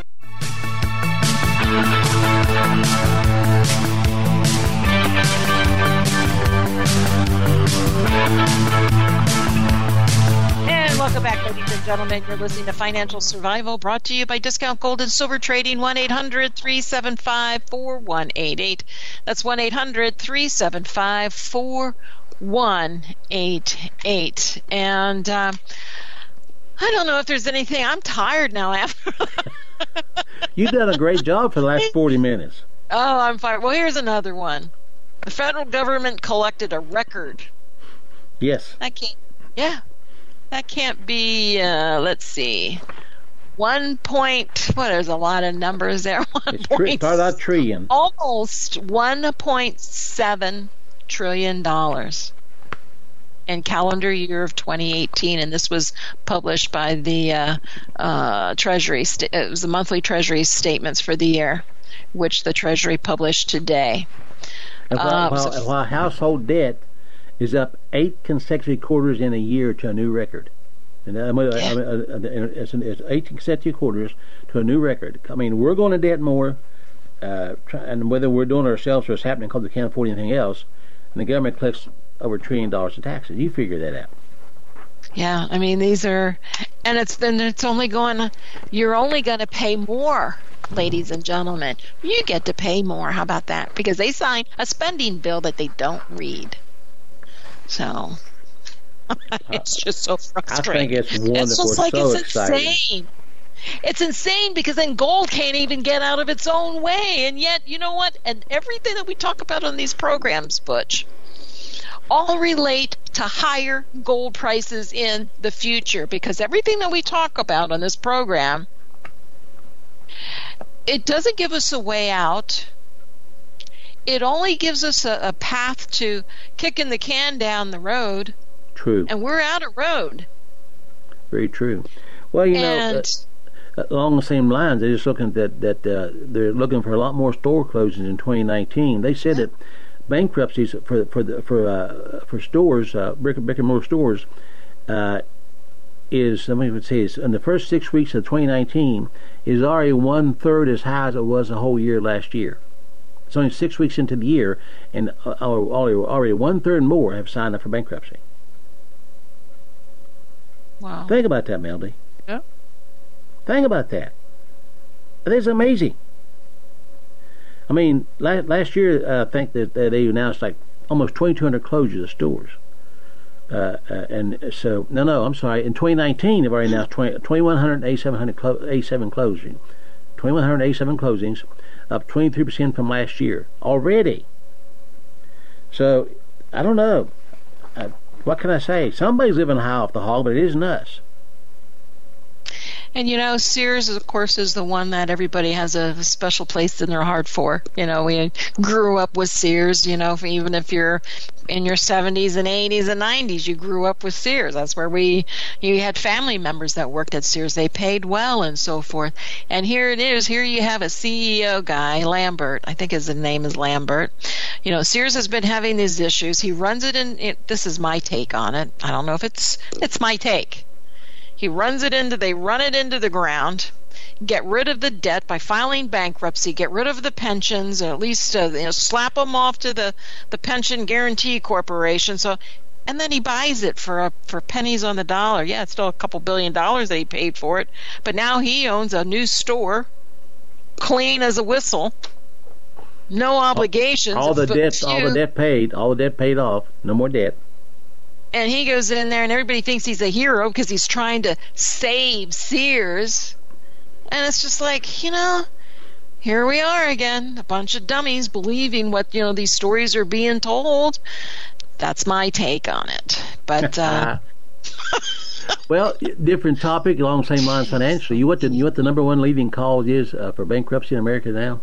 And welcome back, ladies and gentlemen. You're listening to Financial Survival, brought to you by Discount Gold and Silver Trading. One eight hundred, three seven five, four one eight eight. That's one eight hundred, three seven five, four one eight eight. And uh, I don't know if there's anything. I'm tired now after You've done a great job for the last forty minutes. Oh, I'm fired. Well, here's another one. The federal government collected a record. Yes. That can't, yeah. That can't be, uh, let's see, one point, what, there's a lot of numbers there. One it's tri- point, about trillion. Almost one point seven trillion dollars in calendar year of twenty eighteen, and this was published by the uh, uh, Treasury. St- it was the monthly Treasury statements for the year, which the Treasury published today. And while, uh, while, while household debt is up eight consecutive quarters in a year to a new record, and uh, yeah. I mean, uh, it's, it's eight consecutive quarters to a new record. I mean, we're going to debt more, uh, try, and whether we're doing it ourselves or it's happening because we can't afford anything else, and the government collects over a trillion dollars in taxes. You figure that out. Yeah, I mean, these are, and it's then it's only going, you're only going to pay more, ladies and gentlemen. You get to pay more. How about that? Because they sign a spending bill that they don't read. So it's just so frustrating. I think it's wonderful. It's just like so it's exciting. insane. It's insane because then gold can't even get out of its own way, and yet you know what? And everything that we talk about on these programs, Butch, all relate to higher gold prices in the future, because everything that we talk about on this program, it doesn't give us a way out. It only gives us a, a path to kicking the can down the road. True. And we're out of road. Very true. Well, you and, know, uh, along the same lines, they're just looking at that. Uh, they're looking for a lot more store closings in twenty nineteen. They said yeah. that bankruptcies for for the, for uh, for stores, uh, brick, brick and mortar stores, uh, is, let me would say, is in the first six weeks of twenty nineteen is already one third as high as it was the whole year last year. It's only six weeks into the year, and already, already one third more have signed up for bankruptcy. Wow! Think about that, Melody. Yeah. Think about that. It is amazing. I mean, last, last year, uh, I think that uh, they announced like almost twenty-two hundred closures of stores. Uh, uh, and so, no, no, I'm sorry. In twenty nineteen, they've already announced twenty-one eighty-seven closings. twenty-one eighty-seven closings, up twenty-three percent from last year already. So, I don't know. Uh, what can I say? Somebody's living high off the hog, but it isn't us. And, you know, Sears, of course, is the one that everybody has a special place in their heart for. You know, we grew up with Sears, you know, even if you're in your seventies and eighties and nineties, you grew up with Sears. That's where we, you had family members that worked at Sears. They paid well and so forth. And here it is. Here you have a C E O guy, Lambert. I think his name is Lambert. You know, Sears has been having these issues. He runs it in, it, this is my take on it. I don't know if it's, it's my take. He runs it into, they run it into the ground, get rid of the debt by filing bankruptcy, get rid of the pensions, or at least uh, you know, slap them off to the, the Pension Guarantee Corporation. So, and then he buys it for a, for pennies on the dollar. Yeah, it's still a couple billion dollars that he paid for it, but now he owns a new store clean as a whistle. No obligations. All, all the debt, few. all the debt paid, all the debt paid off. No more debt. And he goes in there, and everybody thinks he's a hero because he's trying to save Sears. And it's just like, you know, here we are again, a bunch of dummies believing what, you know, these stories are being told. That's my take on it. But uh, well, different topic along the same lines financially. You what the you what the number one leading cause is uh, for bankruptcy in America now?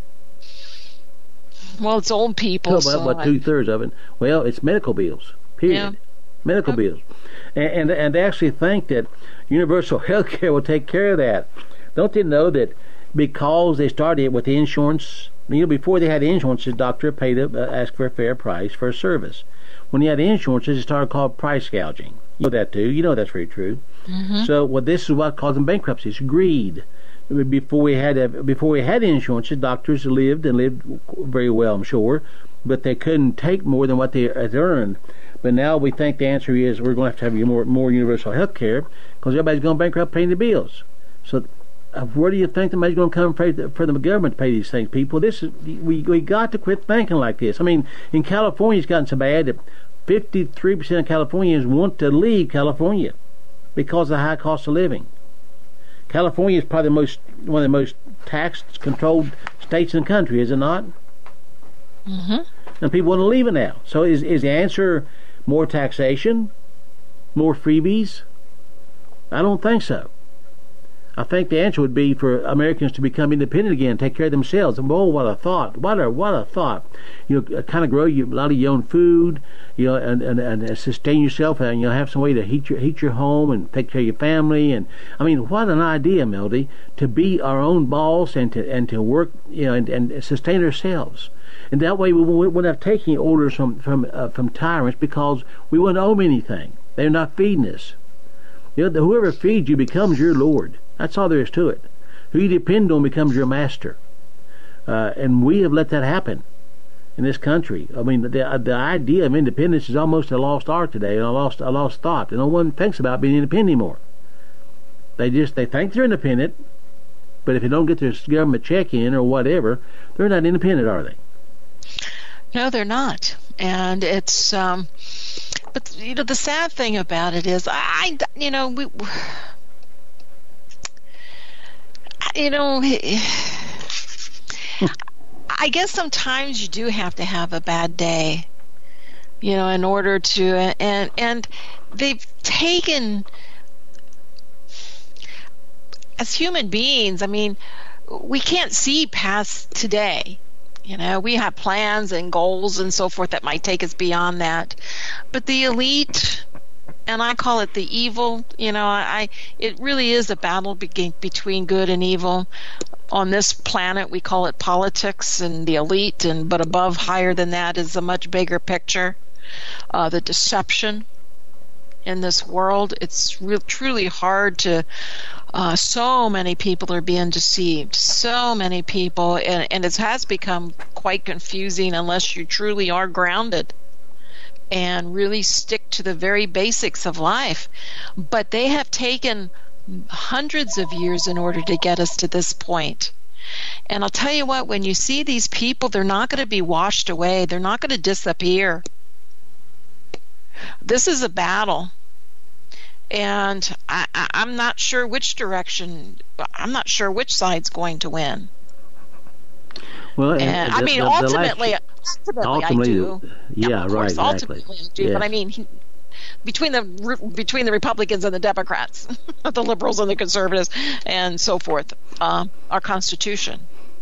Well, it's old people. Oh, so about two thirds of it. Well, it's medical bills. Period. Yeah. Medical okay. bills, and, and and they actually think that universal health care will take care of that. Don't they know that because they started with the insurance? You know, before they had insurance, the doctor paid to uh, ask for a fair price for a service. When you had insurance, it started called price gouging. You know that too. You know that's very true. Mm-hmm. So, well, this is what caused them bankruptcies: greed. Before we had a, before we had insurance, the doctors lived and lived very well, I'm sure, but they couldn't take more than what they had earned. But now we think the answer is we're going to have to have more more universal health care because everybody's going bankrupt paying the bills. So, uh, where do you think the money's going to come for the, for the government to pay these things, people? This is we we got to quit thinking like this. I mean, in California, it's gotten so bad that fifty-three percent of Californians want to leave California because of the high cost of living. California is probably the most one of the most tax-controlled states in the country, is it not? Mm-hmm. And people want to leave it now. So is is the answer more taxation, more freebies? I don't think so. I think the answer would be for Americans to become independent again, take care of themselves. And oh, what a thought! What a what a thought! You know, kind of grow you, a lot of your own food, you know, and, and, and sustain yourself, and you know, have some way to heat your heat your home and take care of your family. And I mean, what an idea, Melody, to be our own boss and to and to work, you know, and, and sustain ourselves. And that way, we wouldn't have taken orders from from uh, from tyrants because we wouldn't owe them anything. They're not feeding us. You know, whoever feeds you becomes your Lord. That's all there is to it. Who you depend on becomes your master. Uh, and we have let that happen in this country. I mean, the the idea of independence is almost a lost art today, and a lost a lost thought. And no one thinks about being independent anymore. They just they think they're independent, but if they don't get their government check in or whatever, they're not independent, are they? No, they're not. And it's, um, but you know, the sad thing about it is, I, you know, we. You know, I guess sometimes you do have to have a bad day, you know, in order to, and and they've taken, as human beings, I mean, we can't see past today. You know, we have plans and goals and so forth that might take us beyond that. But the elite, and I call it the evil, you know, I it really is a battle be- between good and evil. On this planet, we call it politics and the elite, and but above, higher than that, is a much bigger picture. Uh, the deception in this world, it's re- truly hard to, uh, so many people are being deceived. So many people, and, and it has become quite confusing unless you truly are grounded and really stick to the very basics of life. But they have taken hundreds of years in order to get us to this point. And I'll tell you what, when you see these people, they're not going to be washed away. They're not going to disappear. This is a battle. And I, I, I'm not sure which direction, I'm not sure which side's going to win. Well, and, and I the, mean, the, ultimately, the last, ultimately, ultimately, I do. Yeah, yeah of right, course, exactly. Ultimately, I do. Yes. But I mean, he, between the between the Republicans and the Democrats, the liberals and the conservatives, and so forth, uh, our Constitution.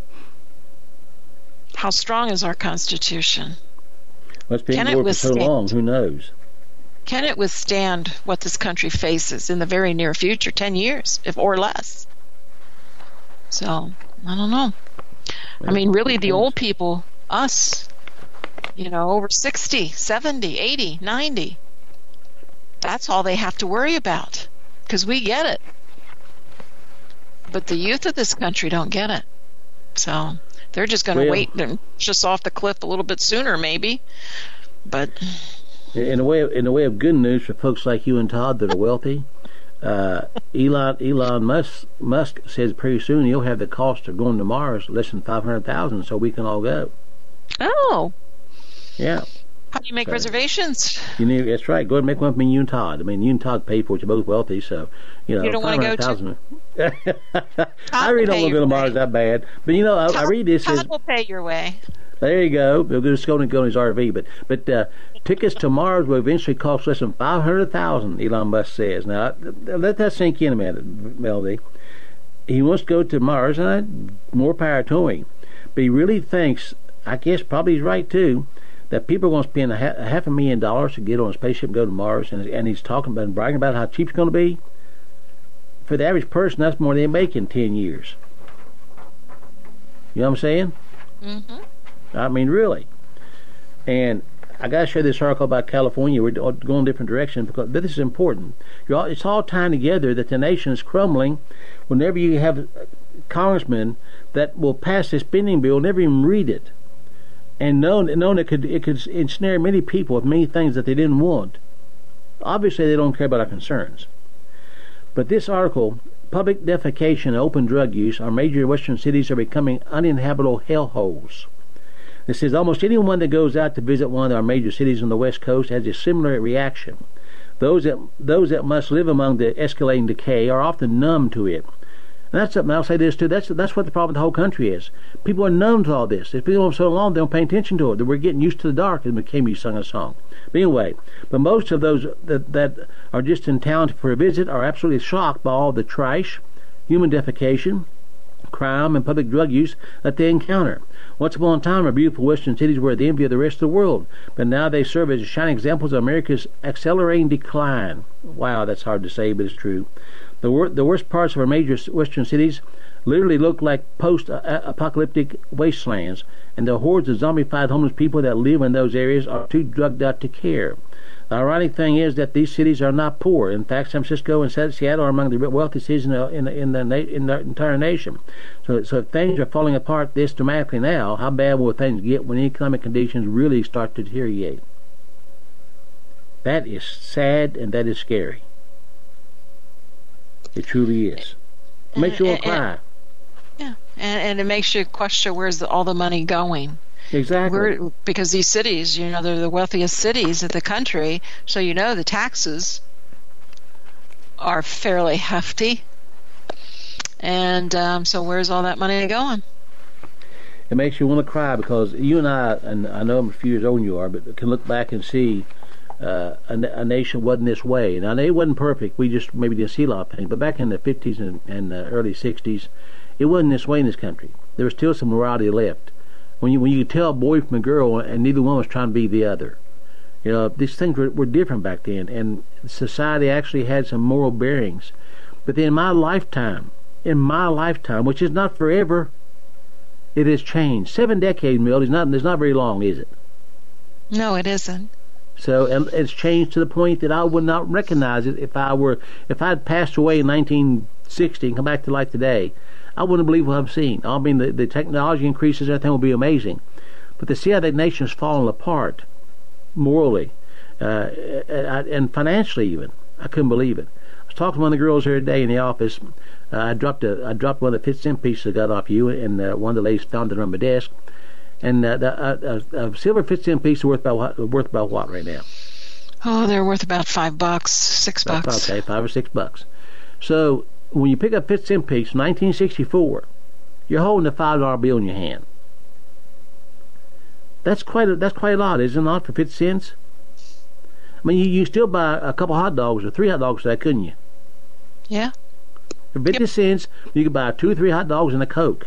How strong is our Constitution? Well, it's been war for so long. Who knows? Can it withstand what this country faces in the very near future, ten years, if or less? So I don't know. I mean, really, the old people, us, you know, over sixty, seventy, eighty, ninety, that's all they have to worry about because we get it. But the youth of this country don't get it. So they're just going to well, wait and push us off the cliff a little bit sooner, maybe. But in a way, in a way of good news for folks like you and Todd that are wealthy, Uh, Elon Elon Musk Musk says pretty soon he'll have the cost of going to Mars less than five hundred thousand, so we can all go. Oh. Yeah. How do you make so, reservations? You need, that's right. Go ahead and make one with me and you and Todd. I mean, you and Todd pay for it. You're both wealthy, so you know. You don't want to go to? I really don't want to go to Mars that bad, but you know, I, Todd, I read this. Todd as, will pay your way. There you go. We'll just go and go in his R V. But but uh, tickets to Mars will eventually cost less than five hundred thousand. Elon Musk says. Now let that sink in a minute, Melody. He wants to go to Mars, and I, more power to him. But he really thinks, I guess probably he's right too, that people are going to spend a, ha- a half a million dollars to get on a spaceship and go to Mars, and, and he's talking about and bragging about how cheap it's going to be. For the average person, that's more than they make in ten years. You know what I'm saying? Mm-hmm. I mean, really. And I got to share this article about California. We're going a different direction because but this is important. You're all, it's all tying together that the nation is crumbling whenever you have congressmen that will pass a spending bill, never even read it, and knowing, knowing it could it could ensnare many people with many things that they didn't want. Obviously, they don't care about our concerns. But this article, public defecation and open drug use, our major western cities are becoming uninhabitable hellholes. It says almost anyone that goes out to visit one of our major cities on the West Coast has a similar reaction. Those that those that must live among the escalating decay are often numb to it. And that's something I'll say this too. That's that's what the problem with the whole country is. People are numb to all this. If people are so long, they don't pay attention to it. We're getting used to the dark, as McCamey sung a song. But anyway, but most of those that that are just in town for a visit are absolutely shocked by all the trash, human defecation, crime, and public drug use that they encounter. Once upon a time, our beautiful western cities were the envy of the rest of the world, but now they serve as shining examples of America's accelerating decline. Wow, that's hard to say, but it's true. The, wor- the worst parts of our major western cities literally look like post-apocalyptic wastelands, and the hordes of zombified homeless people that live in those areas are too drugged out to care. The ironic thing is that these cities are not poor. In fact, San Francisco and Seattle are among the wealthiest cities in the, in the, in the, na- in the entire nation. So, so if things are falling apart this dramatically now, how bad will things get when economic conditions really start to deteriorate? That is sad and that is scary. It truly is. It makes you want to cry. Yeah, and, and it makes you question where's the, all the money going. Exactly. We're, because these cities, you know, they're the wealthiest cities of the country, so you know the taxes are fairly hefty. And um, so where's all that money going? It makes you want to cry because you and I, and I know I'm a few years older than you are, but can look back and see uh, a, a nation wasn't this way. Now, it wasn't perfect. We just maybe didn't see a lot of things. But back in the fifties and, and uh, early sixties, it wasn't this way in this country. There was still some morality left. When you when you could tell a boy from a girl, and neither one was trying to be the other. You know, these things were, were different back then, and society actually had some moral bearings. But then in my lifetime, in my lifetime, which is not forever, it has changed. Seven decades, Mill, is not, it's not very long, is it? No, it isn't. So and it's changed to the point that I would not recognize it if I were if I had passed away in nineteen sixty and come back to life today. I wouldn't believe what I've seen. I mean, the, the technology increases, everything will be amazing. But to see how that nation's fallen apart, morally, uh, and financially even, I couldn't believe it. I was talking to one of the girls here today in the office. Uh, I dropped a, I dropped one of the fifty cent pieces I got off you, and uh, one of the ladies found it on my desk. And uh, the, uh, a, a silver fifty cent piece is worth about what, worth about what right now? Oh, they're worth about five bucks, six bucks. Okay, five or six bucks. So when you pick up a fifty cent piece, nineteen sixty-four, you're holding a five dollar bill in your hand. That's quite a, that's quite a lot, isn't it not, for fifty cents? I mean, you, you still buy a couple hot dogs or three hot dogs for that, couldn't you? Yeah. For fifty yep. cents, you could buy two or three hot dogs and a Coke.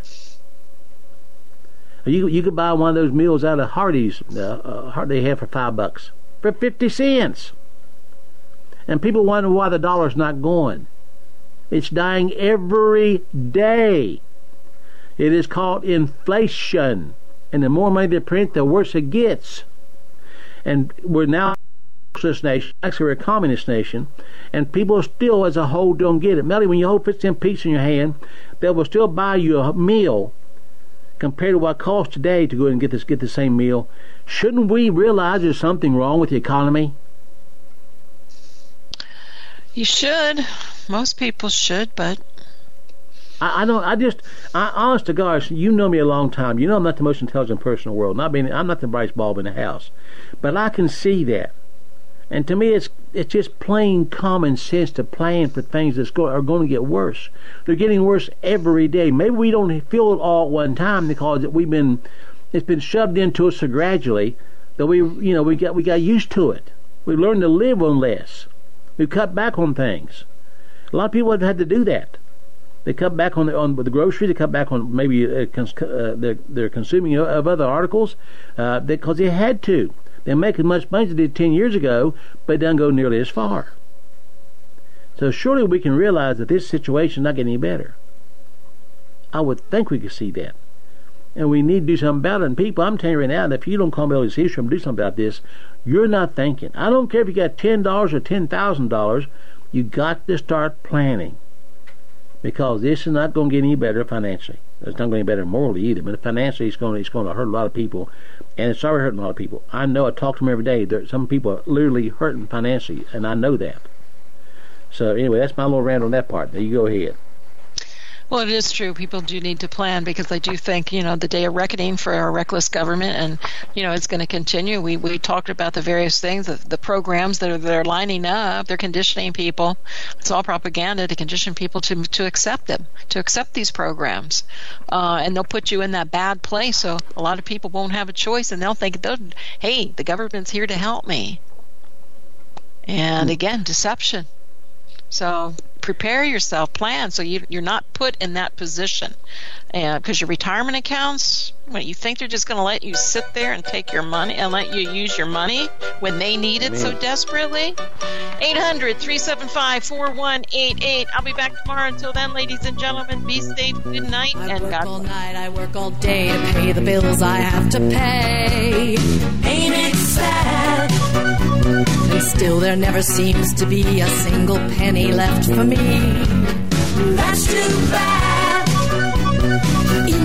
Or you you could buy one of those meals out of Hardee's, uh, uh, they have for five bucks for fifty cents. And people wonder why the dollar's not going. It's dying every day. It is called inflation. And the more money they print, the worse it gets. And we're now a socialist nation, actually we're a communist nation, and people still as a whole don't get it. Melly, when you hold fifty cent piece in your hand, they will still buy you a meal compared to what it costs today to go and get this get the same meal. Shouldn't we realize there's something wrong with the economy? You should. most people should, but I, I don't. I just, I, honest to God, you know me a long time. You know I'm not the most intelligent person in the world. Not being, I'm not the brightest bulb in the house, but I can see that. And to me, it's it's just plain common sense to plan for things that go, are going to get worse. They're getting worse every day. Maybe we don't feel it all at one time because we've been, it's been shoved into us so gradually that we, you know, we got we got used to it. We learned to live on less. We cut back on things. A lot of people have had to do that. They cut back on the on the groceries. They cut back on maybe uh, cons- uh, their their consuming of other articles uh, because they had to. They make as much money as they did ten years ago, but it doesn't go nearly as far. So surely we can realize that this situation is not getting any better. I would think we could see that. And we need to do something about it. And people, I'm telling you right now, that if you don't come to this issue and do something about this, you're not thinking. I don't care if you got ten dollars or ten thousand dollars, you got to start planning. Because this is not going to get any better financially. It's not going to get better morally either, but financially it's going to, it's going to hurt a lot of people, and it's already hurting a lot of people. I know, I talk to them every day. There, some people are literally hurting financially, and I know that. So anyway, that's my little rant on that part. Now you go ahead. Well, it is true. People do need to plan because I do think, you know, the day of reckoning for our reckless government, and, you know, it's going to continue. We we talked about the various things, the, the programs that are, that are lining up. They're conditioning people. It's all propaganda to condition people to to accept them, to accept these programs. Uh, and they'll put you in that bad place. So a lot of people won't have a choice, and they'll think, hey, the government's here to help me. And again, deception. So prepare yourself, plan so you, you're not put in that position. Because your retirement accounts, what, you think they're just going to let you sit there and take your money and let you use your money when they need it so desperately? eight hundred, three seven five, four one eight eight. I'll be back tomorrow. Until then, ladies and gentlemen, be safe, good night, I and work God all bless. night, I work all day to pay the bills I have to pay. Ain't it sad? And still there never seems to be a single penny left for me. That's too bad.